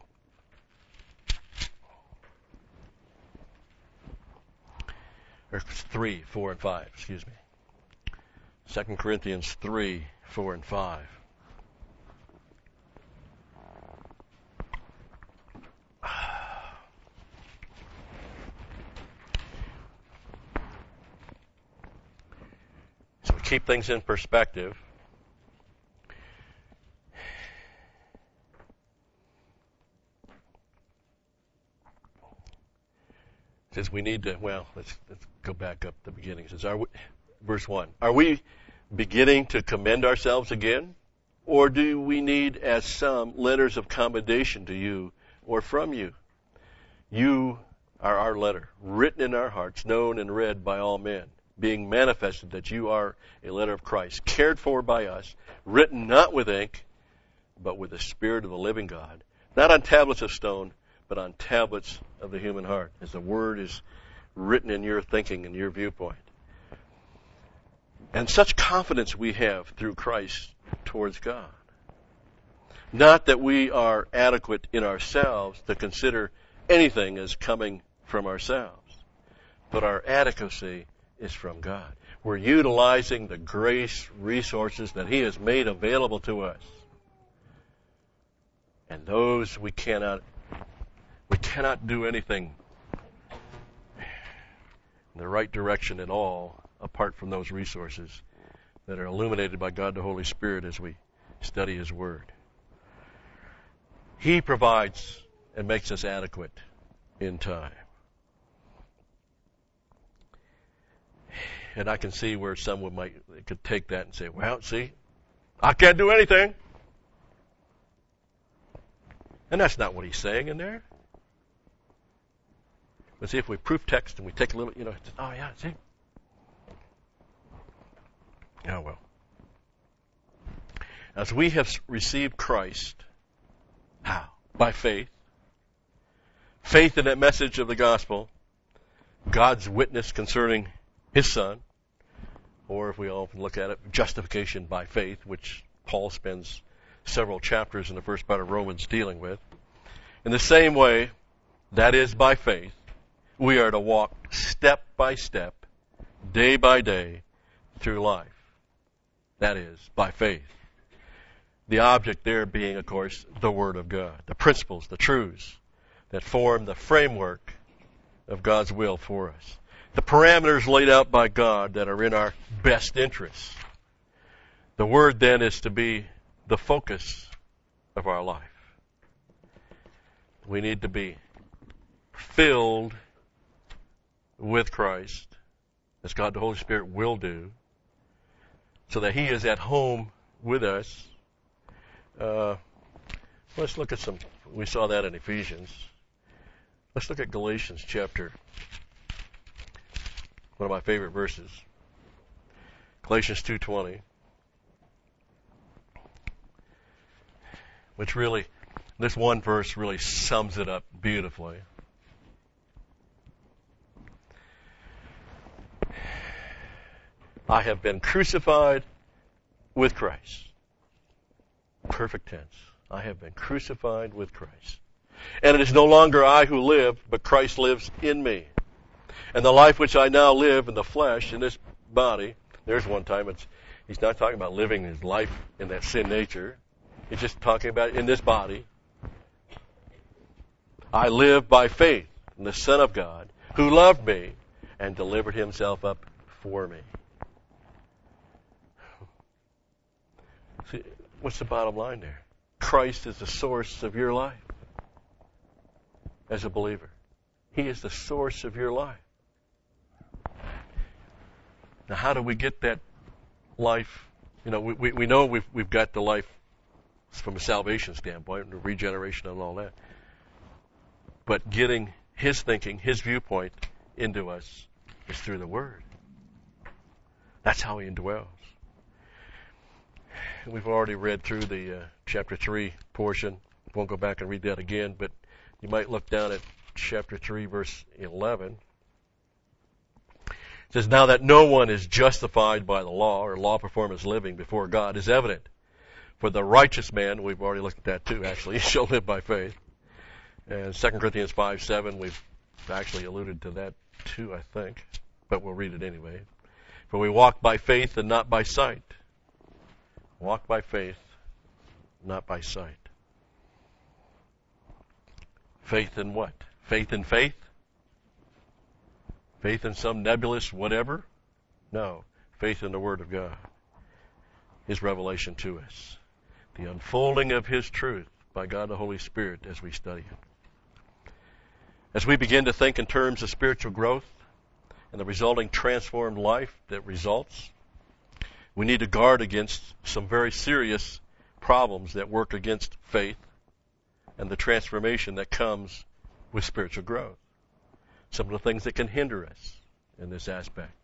[SPEAKER 1] Or three, four, and five, excuse me. Second Corinthians three, four, and five. So we keep things in perspective. It says we need to, well, let's, let's go back up to the beginning. It says, are we, verse one, are we beginning to commend ourselves again? Or do we need, as some, letters of commendation to you or from you? You are our letter, written in our hearts, known and read by all men, being manifested that you are a letter of Christ, cared for by us, written not with ink, but with the Spirit of the living God, not on tablets of stone, but on tablets of the human heart, as the Word is written in your thinking and your viewpoint. And such confidence we have through Christ towards God. Not that we are adequate in ourselves to consider anything as coming from ourselves, but our adequacy is from God. We're utilizing the grace resources that He has made available to us. And those we cannot We cannot do anything in the right direction at all apart from those resources that are illuminated by God the Holy Spirit as we study His Word. He provides and makes us adequate in time. And I can see where someone might could take that and say, well, see, I can't do anything. And that's not what he's saying in there. But see, if we proof text and we take a little, you know, oh yeah, see. Oh well. As we have received Christ, how? By faith. Faith in that message of the gospel, God's witness concerning His Son, or if we often look at it, justification by faith, which Paul spends several chapters in the first part of Romans dealing with. In the same way, that is by faith, we are to walk step by step, day by day, through life. That is, by faith. The object there being, of course, the Word of God, the principles, the truths that form the framework of God's will for us. The parameters laid out by God that are in our best interests. The Word then is to be the focus of our life. We need to be filled with Christ, as God the Holy Spirit will do, so that He is at home with us. Uh, let's look at some, we saw that in Ephesians. Let's look at Galatians chapter, one of my favorite verses. Galatians two twenty. Which really, this one verse really sums it up beautifully. I have been crucified with Christ. Perfect tense. I have been crucified with Christ. And it is no longer I who live, but Christ lives in me. And the life which I now live in the flesh, in this body, there's one time it's, he's not talking about living his life in that sin nature. He's just talking about in this body. I live by faith in the Son of God, who loved me and delivered himself up for me. See, what's the bottom line there? Christ is the source of your life as a believer. He is the source of your life. Now, how do we get that life? You know, we, we, we know we've, we've got the life from a salvation standpoint, and regeneration and all that. But getting his thinking, his viewpoint into us is through the Word. That's how he indwells. We've already read through the uh, chapter three portion. Won't go back and read that again, but you might look down at chapter three, verse eleven. It says, now that no one is justified by the law, or law performance living before God, is evident. For the righteous man, we've already looked at that too, actually, shall live by faith. And Second Corinthians five seven, we've actually alluded to that too, I think. But we'll read it anyway. For we walk by faith and not by sight. Walk by faith, not by sight. Faith in what? Faith in faith? Faith in some nebulous whatever? No. Faith in the Word of God. His revelation to us. The unfolding of His truth by God the Holy Spirit as we study it. As we begin to think in terms of spiritual growth and the resulting transformed life that results, we need to guard against some very serious problems that work against faith and the transformation that comes with spiritual growth. Some of the things that can hinder us in this aspect.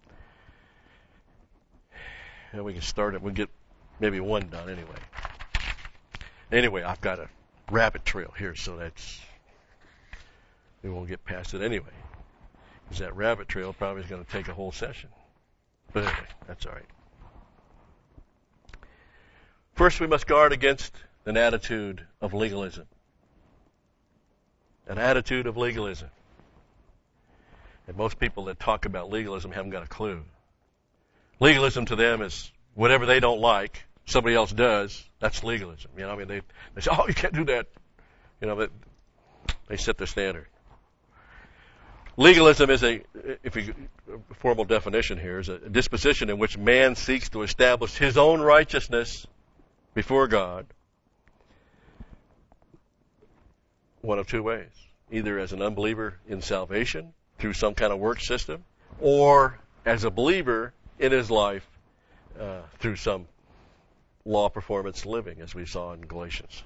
[SPEAKER 1] And we can start it. We'll get maybe one done anyway. Anyway, I've got a rabbit trail here, so that's, we won't get past it anyway. Because that rabbit trail probably is going to take a whole session. But anyway, that's all right. First, we must guard against an attitude of legalism. An attitude of legalism. And most people that talk about legalism haven't got a clue. Legalism to them is whatever they don't like, somebody else does, that's legalism. You know, I mean, they, they say, oh, you can't do that. You know, but they set their standard. Legalism is a, if you, a formal definition here, is a disposition in which man seeks to establish his own righteousness before God one of two ways. Either as an unbeliever in salvation through some kind of work system, or as a believer in his life uh, through some law performance living, as we saw in Galatians.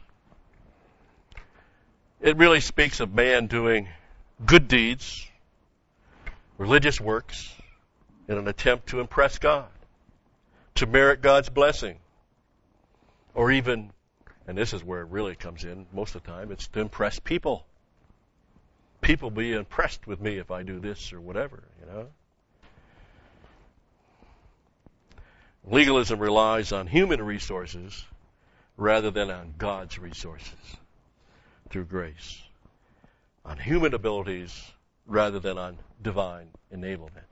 [SPEAKER 1] It really speaks of man doing good deeds, religious works, in an attempt to impress God, to merit God's blessing, or even, and this is where it really comes in most of the time, it's to impress people. People be impressed with me if I do this or whatever, you know. Legalism relies on human resources rather than on God's resources through grace. On human abilities rather than on divine enablement.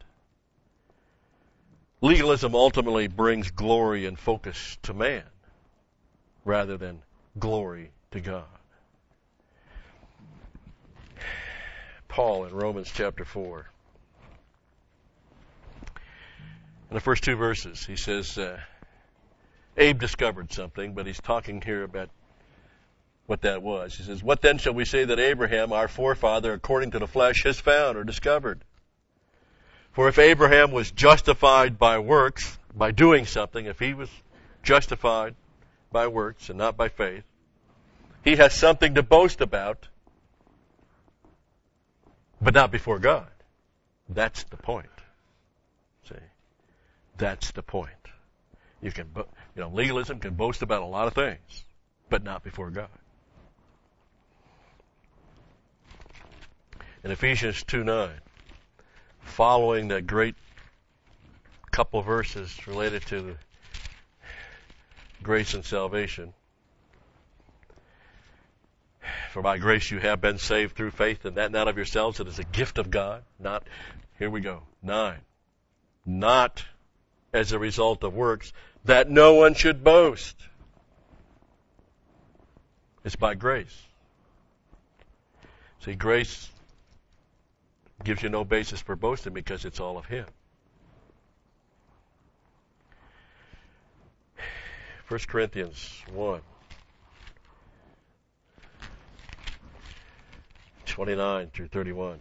[SPEAKER 1] Legalism ultimately brings glory and focus to man rather than glory to God. Paul in Romans chapter four. In the first two verses, he says, uh, Abe discovered something, but he's talking here about what that was. He says, what then shall we say that Abraham, our forefather, according to the flesh, has found or discovered? For if Abraham was justified by works, by doing something, if he was justified by works and not by faith, he has something to boast about, but not before God. That's the point. See? That's the point. You can, you know, legalism can boast about a lot of things, but not before God. In Ephesians two nine, following that great couple of verses related to grace and salvation, For by grace you have been saved through faith, and that not of yourselves, it is a gift of God. Not, here we go, nine. Not as a result of works, that no one should boast. It's by grace. See, grace gives you no basis for boasting because it's all of Him. First Corinthians one. twenty-nine through thirty-one.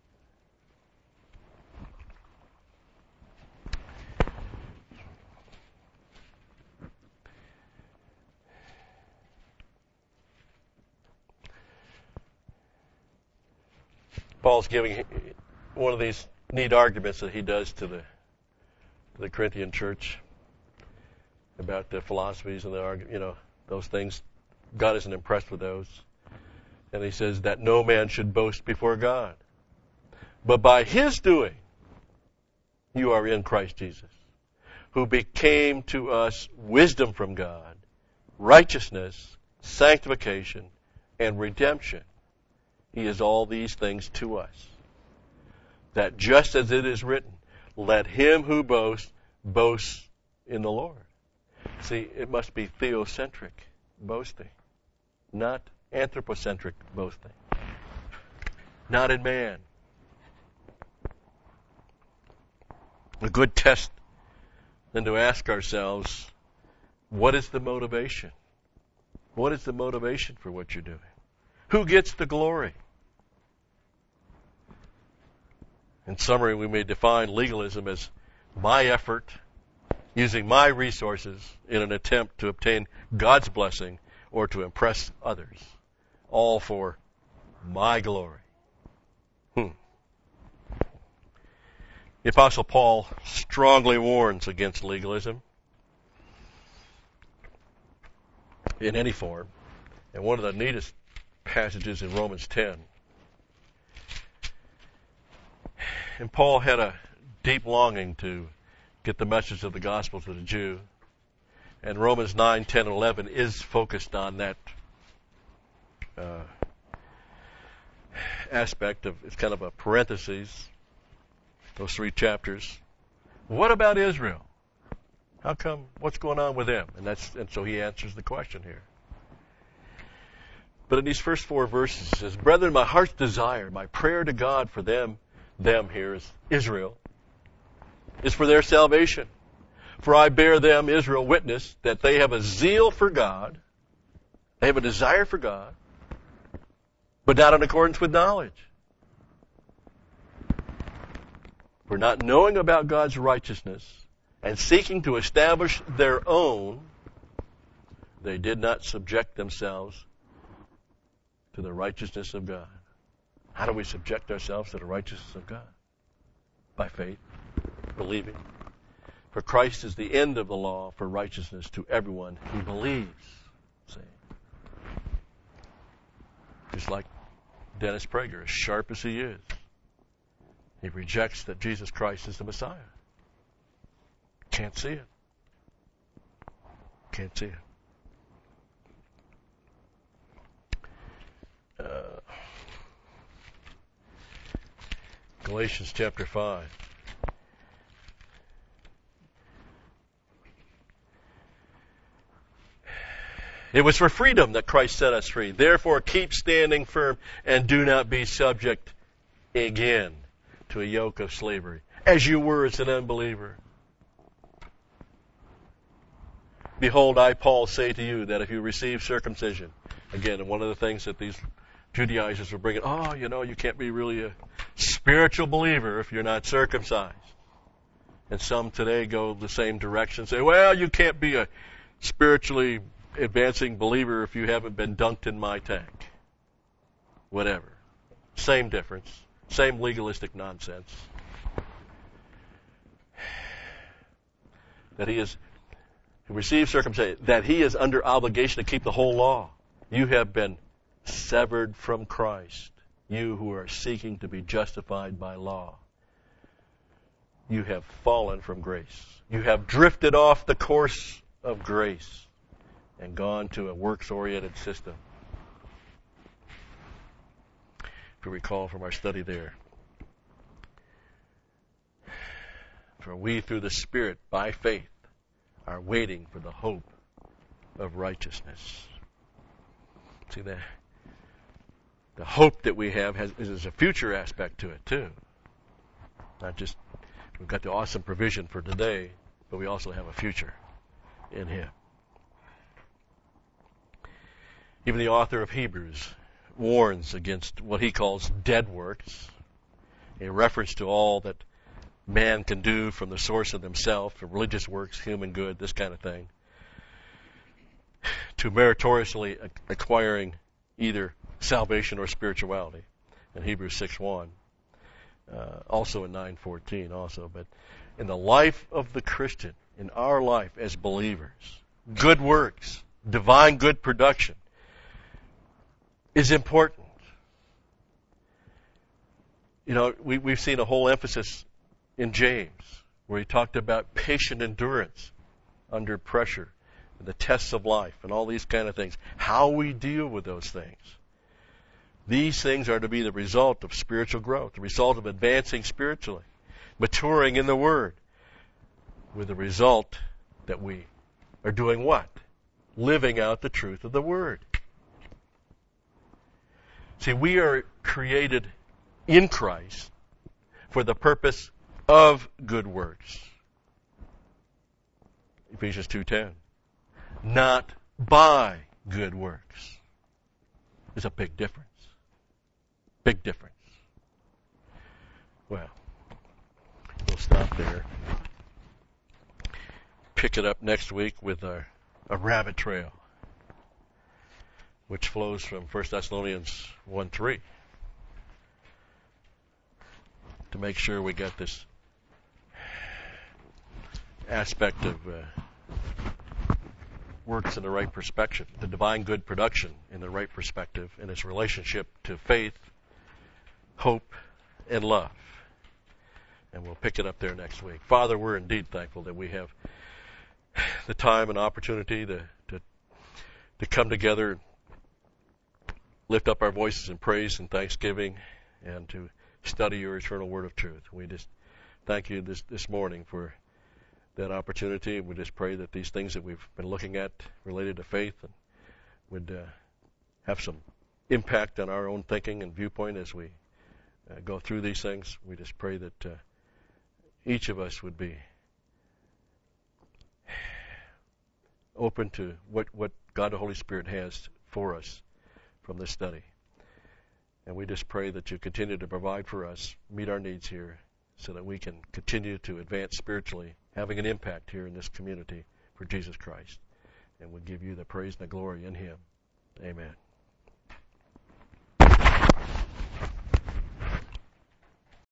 [SPEAKER 1] Paul's giving one of these neat arguments that he does to the, to the Corinthian church about the philosophies and the, you know, those things. God isn't impressed with those. And he says that no man should boast before God. But by His doing, you are in Christ Jesus, who became to us wisdom from God, righteousness, sanctification, and redemption. He is all these things to us. That just as it is written, let him who boasts, boast in the Lord. See, it must be theocentric boasting, not anthropocentric boasting. Not in man. A good test then to ask ourselves, what is the motivation? What is the motivation for what you're doing? Who gets the glory? In summary, we may define legalism as my effort, using my resources in an attempt to obtain God's blessing or to impress others, all for my glory. Hmm. The Apostle Paul strongly warns against legalism in any form. And one of the neatest passages in Romans ten. And Paul had a deep longing to get the message of the gospel to the Jew. And Romans nine, ten, and eleven is focused on that uh, aspect of, it's kind of a parenthesis, those three chapters. What about Israel? How come, what's going on with them? And that's, and so he answers the question here. But in these first four verses, it says, brethren, my heart's desire, my prayer to God for them, them here is Israel, is for their salvation. For I bear them, Israel, witness that they have a zeal for God, they have a desire for God, but not in accordance with knowledge. For not knowing about God's righteousness and seeking to establish their own, they did not subject themselves to the righteousness of God. How do we subject ourselves to the righteousness of God? By faith, believing. For Christ is the end of the law for righteousness to everyone who believes. See? Just like Dennis Prager, as sharp as he is, he rejects that Jesus Christ is the Messiah. Can't see it. Can't see it. Uh, Galatians chapter five. It was for freedom that Christ set us free. Therefore, keep standing firm and do not be subject again to a yoke of slavery, as you were as an unbeliever. Behold, I, Paul, say to you that if you receive circumcision, again, one of the things that these Judaizers were bringing, oh, you know, you can't be really a spiritual believer if you're not circumcised. And some today go the same direction, say, well, you can't be a spiritually advancing believer if you haven't been dunked in my tank. Whatever. Same difference. Same legalistic nonsense. That he is who receives circumcision, that he is under obligation to keep the whole law. You have been severed from Christ. You who are seeking to be justified by law. You have fallen from grace. You have drifted off the course of grace and gone to a works-oriented system. if you recall from our study there. For we through the Spirit, by faith, are waiting for the hope of righteousness. See, the, the hope that we have has is a future aspect to it too. Not just, we've got the awesome provision for today, but we also have a future in Him. Even the author of Hebrews warns against what he calls dead works, a reference to all that man can do from the source of himself, from religious works, human good, this kind of thing, to meritoriously acquiring either salvation or spirituality in Hebrews six one, uh, also in nine fourteen also. But in the life of the Christian, in our life as believers, good works, divine good production is important. You know, we, we've seen a whole emphasis in James where he talked about patient endurance under pressure, the tests of life, and all these kind of things. How we deal with those things. These things are to be the result of spiritual growth, the result of advancing spiritually, maturing in the Word, with the result that we are doing what? Living out the truth of the Word. See, we are created in Christ for the purpose of good works. Ephesians two ten. Not by good works. There's a big difference. Big difference. Well, we'll stop there. Pick it up next week with a, a rabbit trail, which flows from First Thessalonians one three. To make sure we get this aspect of uh, works in the right perspective, the divine good production in the right perspective, and its relationship to faith, hope, and love. And we'll pick it up there next week. Father, we're indeed thankful that we have the time and opportunity to to, to come together, lift up our voices in praise and thanksgiving, and to study your eternal word of truth. We just thank you this, this morning for that opportunity. We just pray that these things that we've been looking at related to faith and would uh, have some impact on our own thinking and viewpoint as we uh, go through these things. We just pray that uh, each of us would be open to what, what God the Holy Spirit has for us from this study. And we just pray that you continue to provide for us, meet our needs here, so that we can continue to advance spiritually, having an impact here in this community for Jesus Christ. And we give you the praise and the glory in Him. Amen.